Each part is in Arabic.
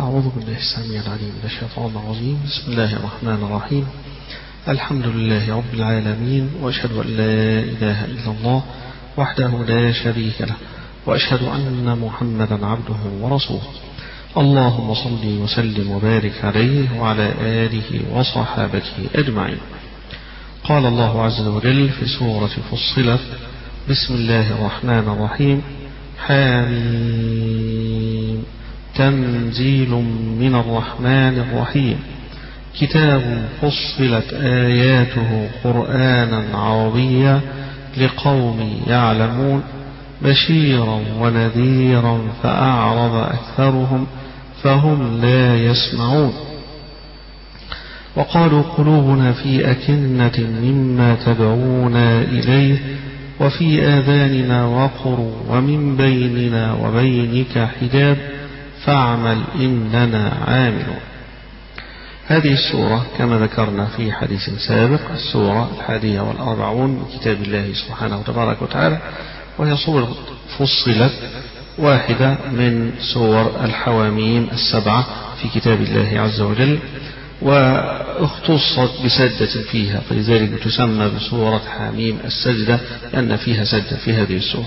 أعوذ بالله السميع العليم من الشيطان الرجيم. بسم الله الرحمن الرحيم. الحمد لله رب العالمين، وأشهد أن لا إله إلا الله وحده لا شريك له، وأشهد أن محمدا عبده ورسوله. اللهم صل وسلم وبارك عليه وعلى آله وصحابته أجمعين. قال الله عز وجل في سورة فصلت: بسم الله الرحمن الرحيم. حميم تنزيل من الرحمن الرحيم، كتاب فصلت آياته قرآنا عربيا لقوم يعلمون، بشيرا ونذيرا فأعرض أكثرهم فهم لا يسمعون. وقالوا قلوبنا في أكنة مما تدعونا إليه وفي آذاننا وقر ومن بيننا وبينك حجاب فاعمل إننا عاملون. هذه السورة كما ذكرنا في حديث سابق السورة 41 من كتاب الله سبحانه وتبارك وتعالى، وهي سورة فصلت، واحدة من سور الحواميم السبعة في كتاب الله عز وجل، واختصت بسجدة فيها، فلذلك تسمى بسورة حميم السجدة لأن فيها سجدة في هذه السورة.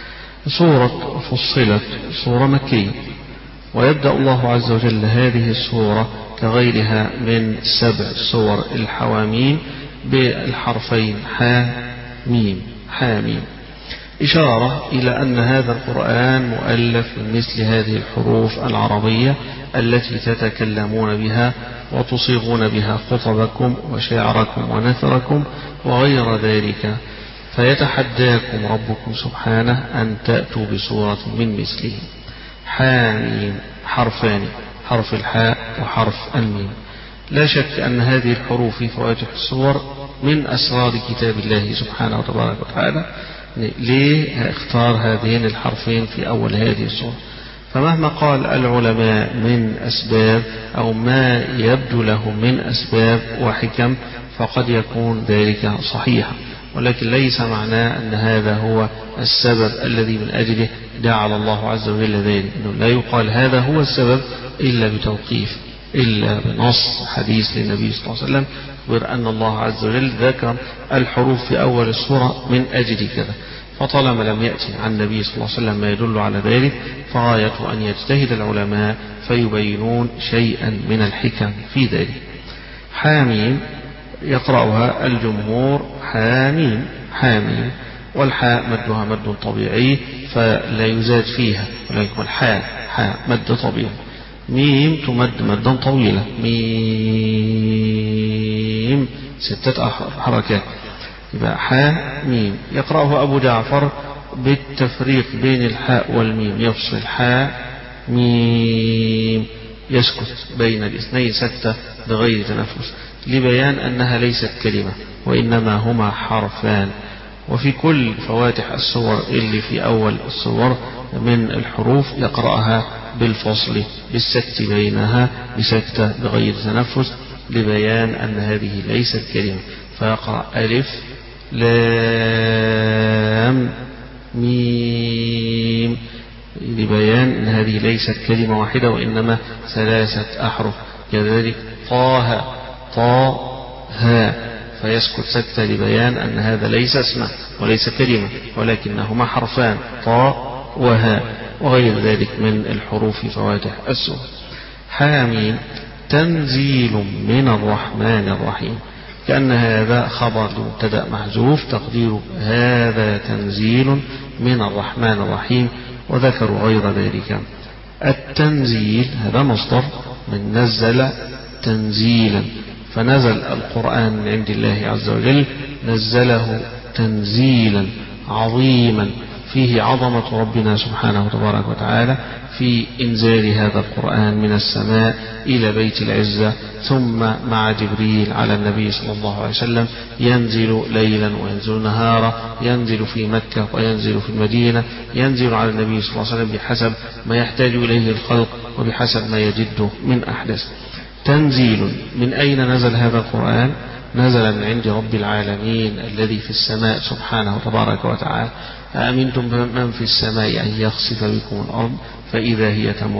سورة فصلت سورة مكية، ويبدأ الله عز وجل هذه السورة كغيرها من 7 سور الحواميم بالحرفين حاميم حاميم، إشارة إلى أن هذا القرآن مؤلف من مثل هذه الحروف العربية التي تتكلمون بها وتصيغون بها خطبكم وشعركم ونثركم وغير ذلك، فيتحداكم ربكم سبحانه أن تأتوا بسورة من مثله. حاميم حرفان، حرف الحاء وحرف الميم. لا شك أن هذه الحروف في فواتح السور من أسرار كتاب الله سبحانه وتبارك وتعالى. ليه اختار هذين الحرفين في أول هذه السورة؟ فمهما قال العلماء من أسباب أو ما يبدو لهم من أسباب وحكم فقد يكون ذلك صحيحا، ولكن ليس معناه أن هذا هو السبب الذي من أجله جعل الله عز وجل ذلك. إنه لا يقال هذا هو السبب إلا بتوقيف، إلا بنص حديث للنبي صلى الله عليه وسلم غير أن الله عز وجل ذكر الحروف في أول السورة من أجل كذا. فطالما لم يأتي عن النبي صلى الله عليه وسلم ما يدل على ذلك فغاية أن يجتهد العلماء فيبينون شيئا من الحكم في ذلك. حاميم يقرأها الجمهور حاميم حاميم، والحاء مدها مد طبيعي فلا يزاد فيها، ولكن الحاء حاء مد طبيعي. ميم تمد مدا طويلة، ميم 6 حركات، يبقى حاء ميم. يقرأه أبو جعفر بالتفريق بين الحاء والميم، يفصل حاء ميم، يسكت بين الاثنين سكتة بغير تنفس لبيان أنها ليست كلمة وإنما هما حرفان. وفي كل فواتح السور اللي في أول السور من الحروف يقرأها بالفصل بالسكت بينها بسكتة بغير تنفس لبيان أن هذه ليست كلمة، فيقرأ ألف لام ميم لبيان أن هذه ليست كلمة واحدة وإنما 3 أحرف. كذلك طه طا ها، فيسكت سكتة لبيان أن هذا ليس اسمه وليس كلمة ولكنهما حرفان طا وها، وغير ذلك من الحروف فواتح السور. حاميم تنزيل من الرحمن الرحيم، كأن هذا خبر لمبتدأ محذوف تقدير هذا تنزيل من الرحمن الرحيم، وذكروا غير ذلك. التنزيل هذا مصدر من نزل تنزيلا، فنزل القرآن من عند الله عز وجل، نزله تنزيلا عظيما فيه عظمة ربنا سبحانه وتبارك وتعالى في إنزال هذا القرآن من السماء إلى بيت العزة، ثم مع جبريل على النبي صلى الله عليه وسلم ينزل ليلا وينزل نهارا، ينزل في مكة وينزل في المدينة، ينزل على النبي صلى الله عليه وسلم بحسب ما يحتاج إليه الخلق وبحسب ما يجده من أحداث. تنزيل، من أين نزل هذا القرآن؟ نزل من عند رب العالمين الذي في السماء سبحانه وتبارك وتعالى. أأمنتم من في السماء أن يخسف بكم الأرض فإذا هي تمور،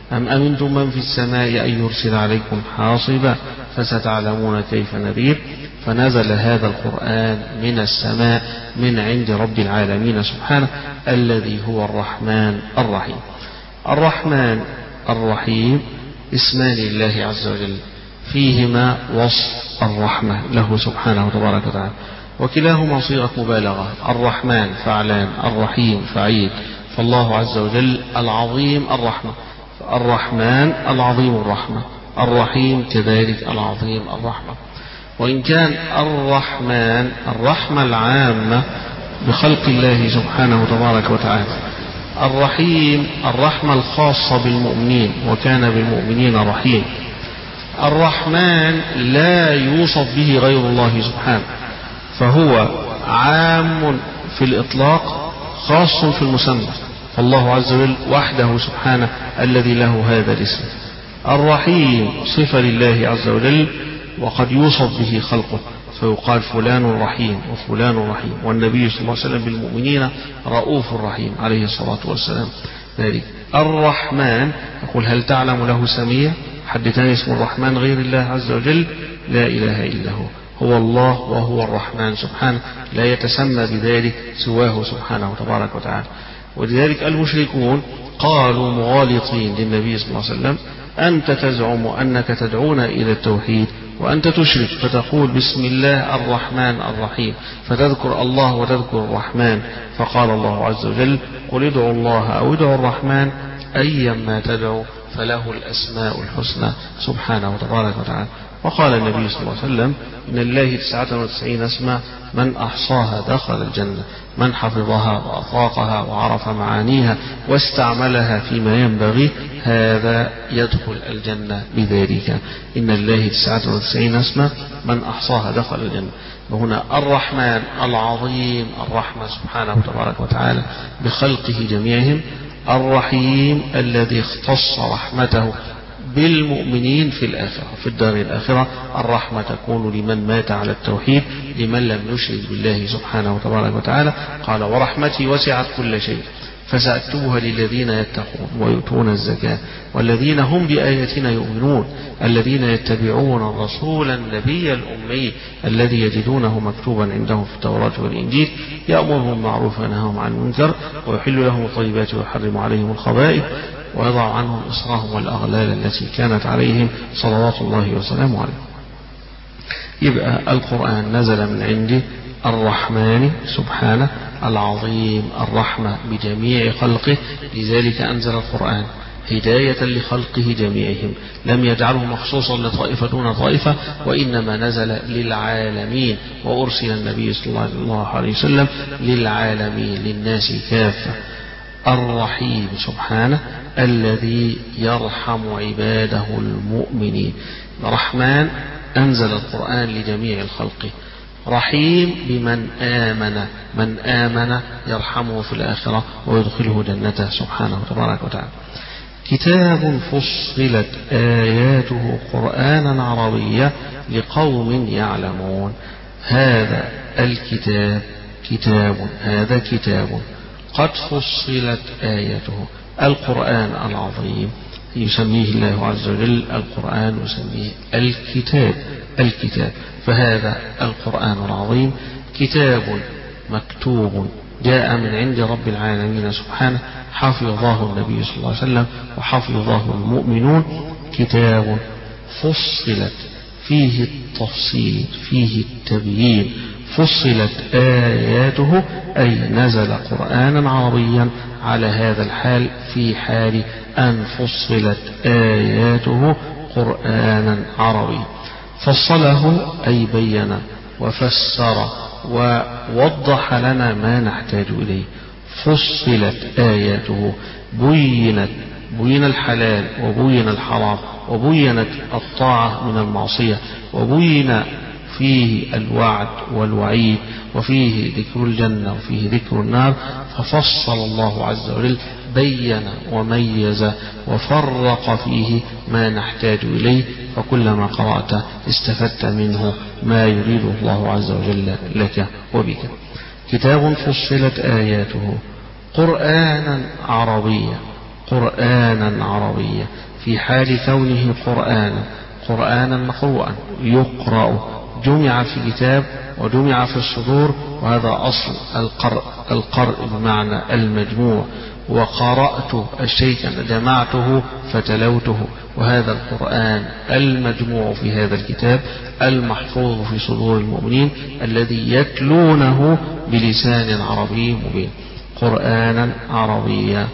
أم أمنتم من في السماء أن يرسل عليكم حاصبا فستعلمون كيف نذير. فنزل هذا القرآن من السماء من عند رب العالمين سبحانه الذي هو الرحمن الرحيم. الرحمن الرحيم اسمان لله عز وجل فيهما وصف الرحمة له سبحانه تبارك وتعالى، وكلاهما صيغة مبالغة. الرحمن فعلان، الرحيم فعيل، فالله عز وجل العظيم الرحمة، الرحمن العظيم الرحمة، الرحيم كذلك العظيم الرحمة. وإن كان الرحمن الرحمة العامة بخلق الله سبحانه تبارك وتعالى، الرحيم الرحمة الخاصة بالمؤمنين وكان بالمؤمنين رحيم. الرحمن لا يوصف به غير الله سبحانه، فهو عام في الإطلاق خاص في المسمى، فالله عز وجل وحده سبحانه الذي له هذا الاسم. الرحيم صفة لله عز وجل وقد يوصف به خلقه، فيقال فلان رحيم وفلان رحيم، والنبي صلى الله عليه وسلم بالمؤمنين رؤوف رحيم عليه الصلاة والسلام. ذلك الرحمن يقول هل تعلم له سمية؟ حد تاني اسم الرحمن غير الله عز وجل؟ لا إله إلا هو، هو الله وهو الرحمن سبحانه، لا يتسمى بذلك سواه سبحانه تبارك وتعالى. ولذلك المشركون قالوا مغالطين للنبي صلى الله عليه وسلم أنت تزعم أنك تدعونا إلى التوحيد وأنت تشرك، فتقول بسم الله الرحمن الرحيم، فتذكر الله وتذكر الرحمن. فقال الله عز وجل قل ادعوا الله أو ادعوا الرحمن أيما تدعوا فله الأسماء الحسنى سبحانه تبارك وتعالى. وقال النبي صلى الله عليه وسلم إن الله 99 اسما من أحصاها دخل الجنة، من حفظها وأطاقها وعرف معانيها واستعملها فيما ينبغي هذا يدخل الجنة بذلك. إن الله 99 اسما من أحصاها دخل الجنة. وهنا الرحمن العظيم الرحمة سبحانه تبارك وتعالى بخلقه جميعهم، الرحيم الذي اختص رحمته بالمؤمنين في الآخرة، في الدار الآخرة الرحمة تكون لمن مات على التوحيد، لمن لم يشرك بالله سبحانه وتبارك وتعالى. قال ورحمتي وسعت كل شيء فسأكتبها للذين يتقون ويؤتون الزكاة والذين هم بآياتنا يؤمنون الذين يتبعون الرسول النبي الأمي الذي يجدونه مكتوبا عندهم في التوراة والإنجيل يأمرهم بالمعروف وينهاهم عن المنكر ويحل لهم الطيبات ويحرم عليهم الخبائث ويضع عنهم إصرهم والأغلال التي كانت عليهم صلوات الله وسلامه عليه. يبقى القرآن نزل من عنده الرحمن سبحانه العظيم الرحمة بجميع خلقه، لذلك أنزل القرآن هداية لخلقه جميعهم، لم يجعله مخصوصا لطائفة دون طائفة، وإنما نزل للعالمين، وأرسل النبي صلى الله عليه وسلم للعالمين للناس كافة. الرحيم سبحانه الذي يرحم عباده المؤمنين. رحمن أنزل القرآن لجميع الخلق، رحيم بمن آمن، من آمن يرحمه في الآخرة ويدخله جنته سبحانه تبارك وتعالى. كتاب فصلت آياته قرآنا عربيا لقوم يعلمون. هذا الكتاب هذا كتاب قد فصلت آياته، القرآن العظيم يسميه الله عز وجل القرآن، يسميه الكتاب. فهذا القرآن العظيم كتاب مكتوب جاء من عند رب العالمين سبحانه، حفظه النبي صلى الله عليه وسلم وحفظه المؤمنون. كتاب فصلت فيه التفصيل فيه التبيين، فصلت آياته أي نزل قرآنا عربيا على هذا الحال، في حال أن فصلت آياته قرآنا عربيا. فصله أي بين وفسر ووضح لنا ما نحتاج إليه. فصلت آياته بين الحلال وبين الحرام، وبينت الطاعة من المعصية، وبين فيه الوعد والوعيد، وفيه ذكر الجنة وفيه ذكر النار. ففصل الله عز وجل، بين وميز وفرق فيه ما نحتاج إليه، فكلما قرأت استفدت منه ما يريد الله عز وجل لك وبك. كتاب فصلت آياته قرآنا عربيا. قرآنا عربيا في حال كونه قرآنا مقروءا يقرأ، جمع في كتاب وجمع في الصدور، وهذا أصل القرء بمعنى المجموع، وقرأت الشيء جمعته فتلوته، وهذا القرآن المجموع في هذا الكتاب المحفوظ في صدور المؤمنين الذي يتلونه بلسان عربي مبين. قرآنا عربيا.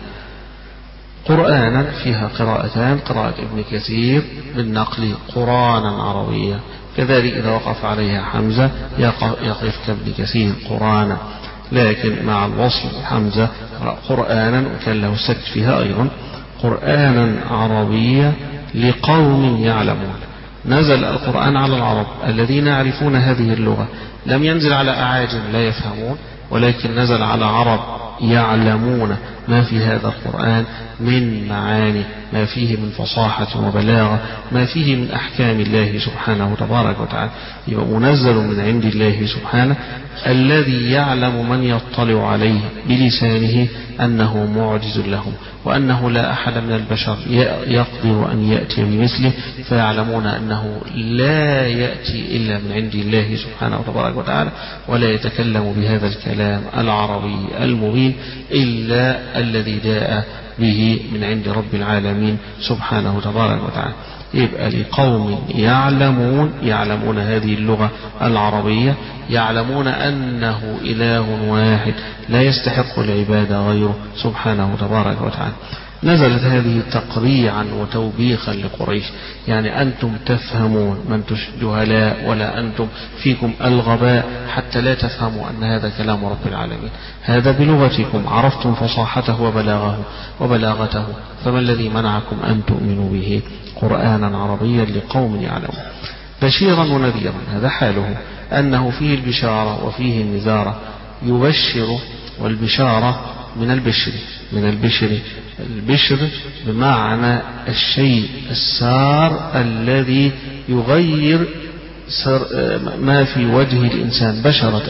قرآنا فيها قراءتان، قراءة ابن كثير بالنقل قرانا عربيا، كذلك إذا وقف عليها حمزة يقف كابن كثير قرانا، لكن مع الوصل حمزة قرآنا، وكان له سكت فيها أيضا. قرآنا عربيا لقوم يعلمون. نزل القرآن على العرب الذين يعرفون هذه اللغة، لم ينزل على أعاجم لا يفهمون، ولكن نزل على عرب يعلمون ما في هذا القرآن من معاني، ما فيه من فصاحة وبلاغة، ما فيه من أحكام الله سبحانه تبارك وتعالى. يبقى منزل من عند الله سبحانه الذي يعلم من يطلع عليه بلسانه أنه معجز لهم، وأنه لا أحد من البشر يقدر أن يأتي بمثله، فيعلمون أنه لا يأتي إلا من عند الله سبحانه تبارك وتعالى، ولا يتكلم بهذا الكلام العربي المبين إلا الذي جاء به من عند رب العالمين سبحانه تبارك وتعالى. يبقى لقوم يعلمون هذه اللغة العربية، يعلمون أنه إله واحد لا يستحق العبادة غيره سبحانه تبارك وتعالى. نزلت هذه تقريعا وتوبيخا لقريش، يعني أنتم تفهمون، ما أنتم جهلاء ولا أنتم فيكم الغباء حتى لا تفهموا أن هذا كلام رب العالمين، هذا بلغتكم عرفتم فصاحته وبلاغته، فما الذي منعكم أن تؤمنوا به؟ قرآنا عربيا لقوم يعلمون. بشيرا ونذيرا، هذا حاله، أنه فيه البشارة وفيه النذارة. يبشر، والبشارة من البشر البشر بمعنى الشيء السار الذي يغير ما في وجه الإنسان، بشرة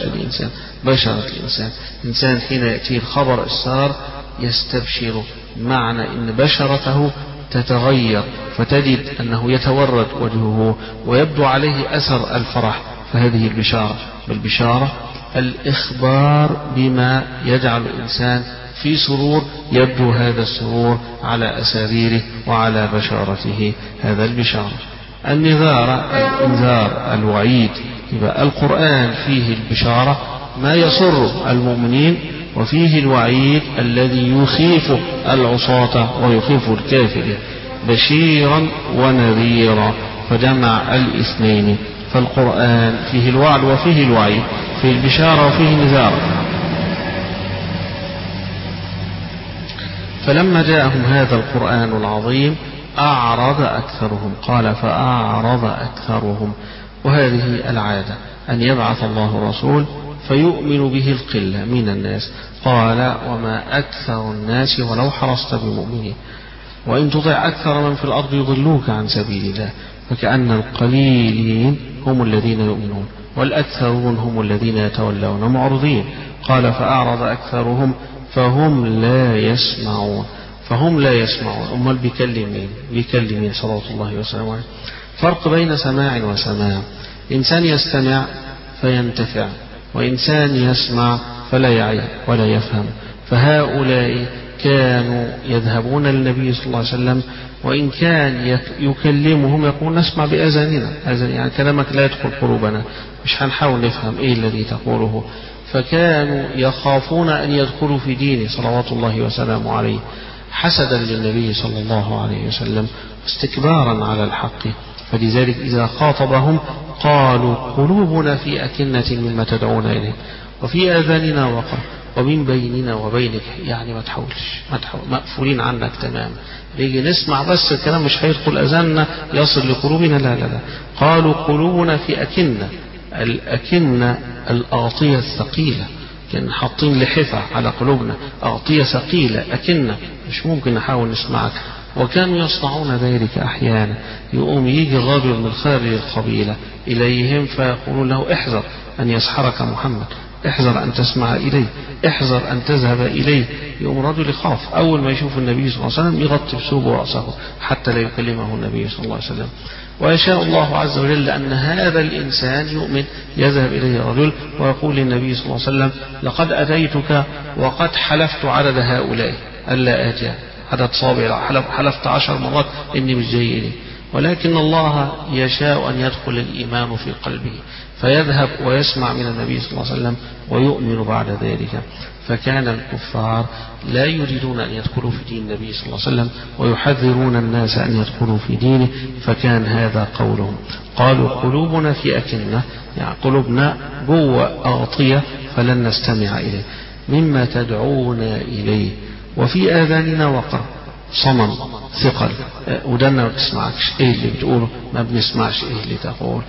الإنسان حين يأتي الخبر السار يستبشر، معنى إن بشرته تتغير، فتجد أنه يتورد وجهه ويبدو عليه أثر الفرح، فهذه البشارة. بالبشارة الإخبار بما يجعل الإنسان في سرور، يبدو هذا السرور على أساريره وعلى بشارته، هذا البشارة. النذار الإنذار الوعيد. يبقى القرآن فيه البشارة ما يسر المؤمنين، وفيه الوعيد الذي يخيف العصاة ويخيف الكافرين، بشيرا ونذيرا، فجمع الاثنين. فالقرآن فيه الوعد وفيه الوعيد، فيه البشارة وفيه النذار. فلما جاءهم هذا القرآن العظيم أعرض أكثرهم، قال فأعرض أكثرهم. وهذه العادة أن يبعث الله رسول فيؤمن به القلة من الناس، قال وما أكثر الناس ولو حرصت بمؤمنين، وإن تطع أكثر من في الأرض يضلوك عن سبيل الله، فكأن القليلين هم الذين يؤمنون والأكثرون هم الذين يتولون معرضين. قال فأعرض أكثرهم فهم لا يسمعون. أمال بيكلم مين صلوات الله وسلامه عليه؟ فرق بين سماع وسماع. إنسان يستمع فينتفع، وإنسان يسمع فلا يعي ولا يفهم. فهؤلاء كانوا يذهبون للنبي صلى الله عليه وسلم، وإن كان يكلمهم يقول نسمع بأذاننا، يعني كلامك لا يدخل قلوبنا، مش هنحاول نفهم إيه الذي تقوله. فكانوا يخافون أن يدخلوا في دينه صلوات الله وسلامه عليه، حسدا للنبي صلى الله عليه وسلم، استكبارا على الحق. فلذلك إذا خاطبهم قالوا قلوبنا في أكنة مما تدعون إليه، وفي آذاننا وقر، ومن بيننا وبينك، يعني ما تحاولش مقفولين عنك تماما، بيجي نسمع بس الكلام مش هيدخل أذاننا يصل لقلوبنا، لا. قالوا قلوبنا في أكنة. الأكنة الأغطية الثقيلة، كان حاطين لحفة على قلوبنا، أغطية ثقيلة، أكنة مش ممكن نحاول نسمعك. وكانوا يصنعون ذلك أحيانا، يقوم يجي الرجل من خارج القبيلة إليهم فيقولون له احذر أن يسحرك محمد، احذر أن تسمع إليه، احذر أن تذهب إليه. يوم الرجل يخاف أول ما يشوف النبي صلى الله عليه وسلم يغطي بثوبه رأسه حتى لا يكلمه النبي صلى الله عليه وسلم. ويشاء الله عز وجل أن هذا الإنسان يؤمن، يذهب إليه رجل ويقول للنبي صلى الله عليه وسلم: لقد أتيتك وقد حلفت عدد هؤلاء ألا آتي، عدد صابع، حلفت 10 مرات إني مش جاي إليه، ولكن الله يشاء أن يدخل الإيمان في قلبه فيذهب ويسمع من النبي صلى الله عليه وسلم ويؤمن بعد ذلك. فكان الكفار لا يريدون أن يدخلوا في دين النبي صلى الله عليه وسلم ويحذرون الناس أن يدخلوا في دينه، فكان هذا قولهم. قالوا: قلوبنا في أكنة، يعني قلوبنا جوه أغطية فلن نستمع إليه مما تدعونا إليه، وفي آذاننا وقر، صمم، ثقل، ودنا ما بتسمعكش ايه اللي بتقوله، ما بنسمعش ايه اللي تقول.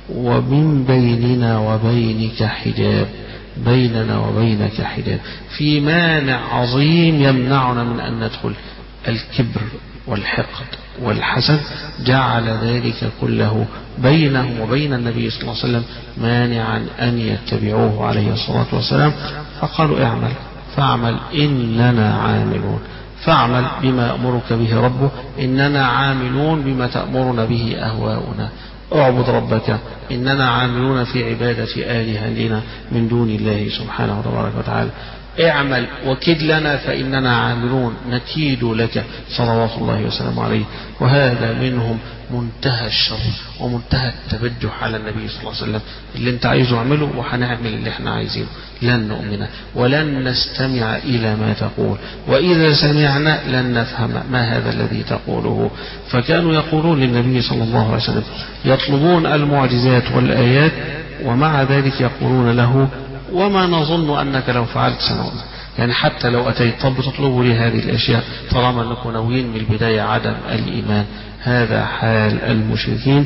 ومن بيننا وبينك حجاب، بيننا وبينك حجاب، في مانع عظيم يمنعنا من أن ندخل. الكبر والحقد والحسد جعل ذلك كله بينهم وبين النبي صلى الله عليه وسلم مانعا أن يتبعوه عليه الصلاة والسلام. فقالوا: اعمل فاعمل إننا عاملون، فاعمل بما أمرك به ربه إننا عاملون بما تأمرنا به أهواؤنا، اعبد ربك إننا عاملون في عبادة آلهتنا من دون الله سبحانه وتعالى، اعمل وكد لنا فإننا عاملون نكيد لك صلوات الله وسلامه عليه. وهذا منهم منتهى الشر ومنتهى التبجح على النبي صلى الله عليه وسلم. اللي انت عايزه اعمله وهنعمل اللي احنا عايزينه، لن نؤمن ولن نستمع إلى ما تقول، وإذا سمعنا لن نفهم ما هذا الذي تقوله. فكانوا يقولون للنبي صلى الله عليه وسلم، يطلبون المعجزات والآيات، ومع ذلك يقولون له: وما نظن أنك لو فعلت سنؤمن. يعني حتى لو أتيت طب تطلبوا لي هذه الأشياء طالما أنكم ناويين من البداية عدم الإيمان. هذا حال المشركين،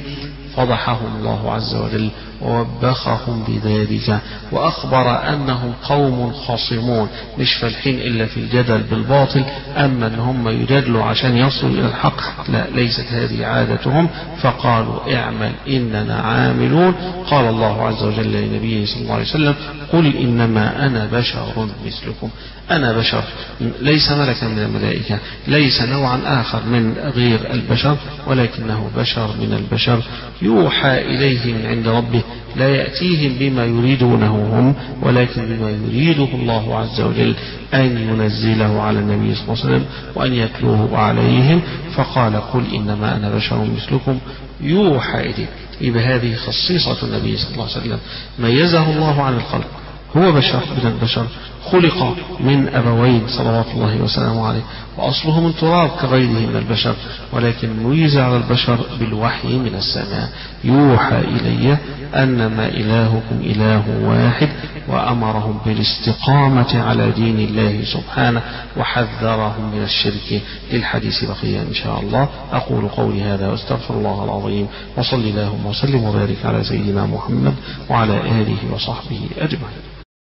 فضحهم الله عز وجل ووبخهم بذلك، وأخبر أنهم قوم خاصمون مش فالحين إلا في الجدل بالباطل، أما أن هم يجادلوا عشان يصلوا إلى الحق لا، ليست هذه عادتهم. فقالوا: اعمل إننا عاملون. قال الله عز وجل لنبيه صلى الله عليه وسلم: قل إنما أنا بشر مثلكم، أنا بشر، ليس ملكا من الملائكة، ليس نوعا آخر من غير البشر، ولكنه بشر من البشر، يوحى إليه من عند ربه، لا يأتيهم بما يريدونه هم ولكن بما يريده الله عز وجل أن ينزله على النبي صلى الله عليه وسلم وأن يتلوه عليهم. فقال: قل إنما أنا بشر مثلكم يوحى إليه. يبقى هذه خصيصة النبي صلى الله عليه وسلم، ميزه الله عن الخلق، هو بشر من البشر، خلق من أبوين صلوات الله وسلامه عليه، وأصله من تراب كغيره من البشر، ولكن ميز على البشر بالوحي من السماء. يوحى إلي أنما إلهكم إله واحد، وأمرهم بالاستقامة على دين الله سبحانه وحذرهم من الشرك. للحديث بقية إن شاء الله. أقول قولي هذا واستغفر الله العظيم، وصلي اللهم وسلم وبارك على سيدنا محمد وعلى آله وصحبه أجمعين.